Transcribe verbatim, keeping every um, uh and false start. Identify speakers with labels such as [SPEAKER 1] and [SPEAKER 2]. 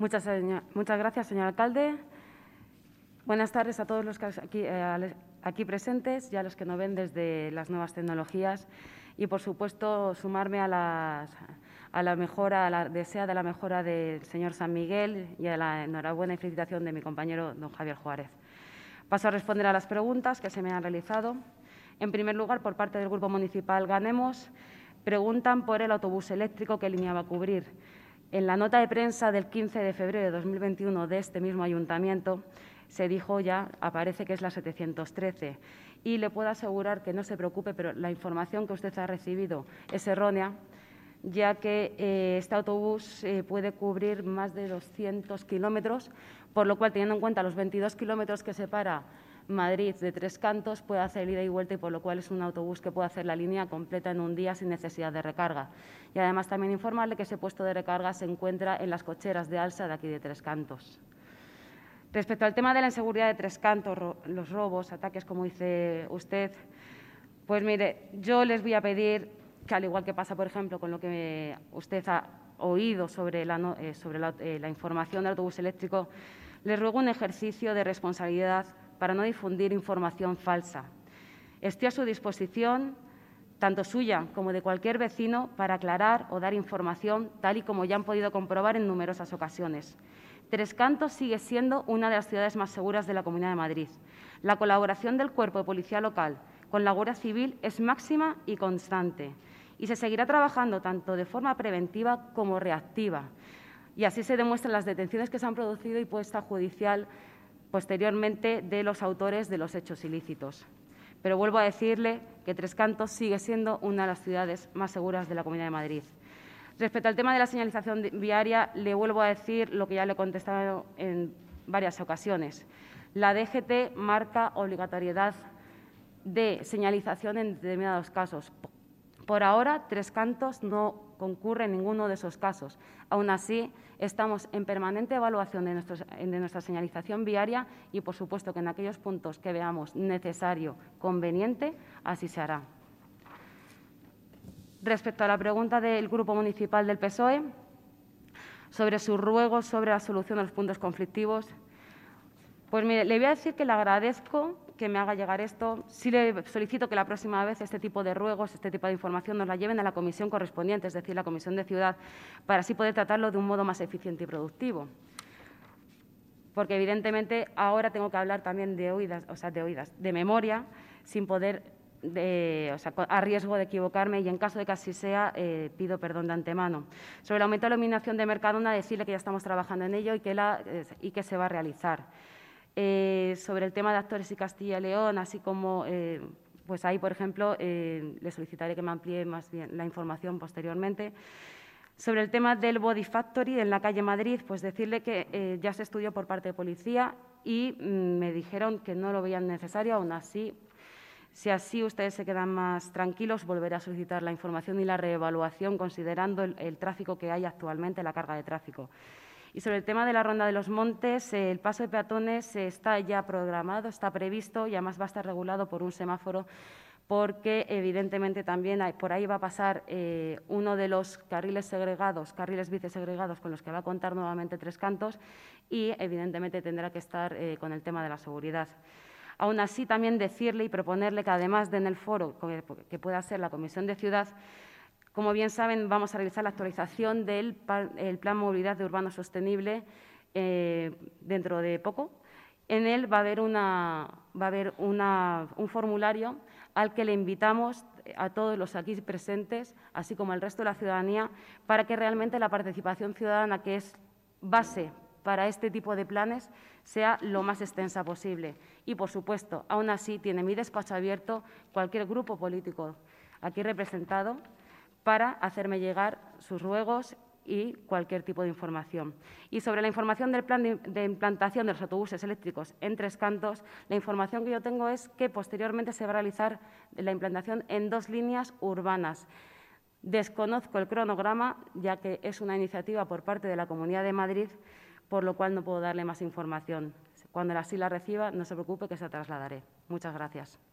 [SPEAKER 1] Muchas, muchas gracias, señor alcalde. Buenas tardes a todos los que aquí, eh, aquí presentes y a los que nos ven desde las nuevas tecnologías. Y, por supuesto, sumarme a, las, a la mejora, a la deseada la mejora del señor San Miguel y a la enhorabuena y felicitación de mi compañero don Javier Juárez. Paso a responder a las preguntas que se me han realizado. En primer lugar, por parte del Grupo Municipal Ganemos, preguntan por el autobús eléctrico, qué línea va a cubrir. En la nota de prensa del quince de febrero de dos mil veintiuno de este mismo ayuntamiento se dijo ya, aparece que es la setecientos trece. Y le puedo asegurar que no se preocupe, pero la información que usted ha recibido es errónea, ya que eh, este autobús eh, puede cubrir más de doscientos kilómetros, por lo cual, teniendo en cuenta los veintidós kilómetros que separa Madrid de Tres Cantos, puede hacer ida y vuelta y por lo cual es un autobús que puede hacer la línea completa en un día sin necesidad de recarga. Y además también informarle que ese puesto de recarga se encuentra en las cocheras de Alsa de aquí de Tres Cantos. Respecto al tema de la inseguridad de Tres Cantos, los robos, ataques, como dice usted, pues mire, yo les voy a pedir que, al igual que pasa, por ejemplo, con lo que usted ha oído sobre la, eh, sobre la, eh, la información del autobús eléctrico, les ruego un ejercicio de responsabilidad para no difundir información falsa. Estoy a su disposición, tanto suya como de cualquier vecino, para aclarar o dar información, tal y como ya han podido comprobar en numerosas ocasiones. Tres Cantos sigue siendo una de las ciudades más seguras de la Comunidad de Madrid. La colaboración del Cuerpo de Policía Local con la Guardia Civil es máxima y constante, y se seguirá trabajando tanto de forma preventiva como reactiva. Y así se demuestran las detenciones que se han producido y puesta judicial posteriormente de los autores de los hechos ilícitos. Pero vuelvo a decirle que Tres Cantos sigue siendo una de las ciudades más seguras de la Comunidad de Madrid. Respecto al tema de la señalización viaria, le vuelvo a decir lo que ya le he contestado en varias ocasiones. La D G T marca obligatoriedad de señalización en determinados casos. Por ahora, Tres Cantos no concurre en ninguno de esos casos. Aún así, estamos en permanente evaluación de, nuestros, de nuestra señalización viaria y, por supuesto, que en aquellos puntos que veamos necesario, conveniente, así se hará. Respecto a la pregunta del Grupo Municipal del P S O E sobre sus ruegos sobre la solución de los puntos conflictivos, pues mire, le voy a decir que le agradezco que me haga llegar esto. Sí le solicito que la próxima vez este tipo de ruegos, este tipo de información nos la lleven a la comisión correspondiente, es decir, la Comisión de Ciudad, para así poder tratarlo de un modo más eficiente y productivo. Porque, evidentemente, ahora tengo que hablar también de oídas, o sea, de oídas, de memoria, sin poder, de, o sea, a riesgo de equivocarme, y en caso de que así sea, eh, pido perdón de antemano. Sobre el aumento de la iluminación de Mercadona, decirle que ya estamos trabajando en ello y que, la, eh, y que se va a realizar. Eh, sobre el tema de Actores y Castilla y León, así como, eh, pues ahí, por ejemplo, eh, le solicitaré que me amplíe más bien la información posteriormente. Sobre el tema del Body Factory en la calle Madrid, pues decirle que eh, ya se estudió por parte de policía y mm, me dijeron que no lo veían necesario. Aún así, si así ustedes se quedan más tranquilos, volveré a solicitar la información y la reevaluación considerando el, el tráfico que hay actualmente, la carga de tráfico. Y sobre el tema de la Ronda de los Montes, eh, el paso de peatones eh, está ya programado, está previsto y además va a estar regulado por un semáforo, porque evidentemente también hay, por ahí va a pasar eh, uno de los carriles segregados, carriles bici segregados con los que va a contar nuevamente Tres Cantos y evidentemente tendrá que estar eh, con el tema de la seguridad. Aún así, también decirle y proponerle que, además de en el foro que pueda ser la Comisión de Ciudad, como bien saben, vamos a realizar la actualización del el Plan Movilidad de Urbano Sostenible eh, dentro de poco. En él va a haber, una, va a haber una, un formulario al que le invitamos a todos los aquí presentes, así como al resto de la ciudadanía, para que realmente la participación ciudadana, que es base para este tipo de planes, sea lo más extensa posible. Y, por supuesto, aún así, tiene mi despacho abierto cualquier grupo político aquí representado para hacerme llegar sus ruegos y cualquier tipo de información. Y sobre la información del plan de, de implantación de los autobuses eléctricos en Tres Cantos, la información que yo tengo es que posteriormente se va a realizar la implantación en dos líneas urbanas. Desconozco el cronograma, ya que es una iniciativa por parte de la Comunidad de Madrid, por lo cual no puedo darle más información. Cuando así la reciba, no se preocupe, que se la trasladaré. Muchas gracias.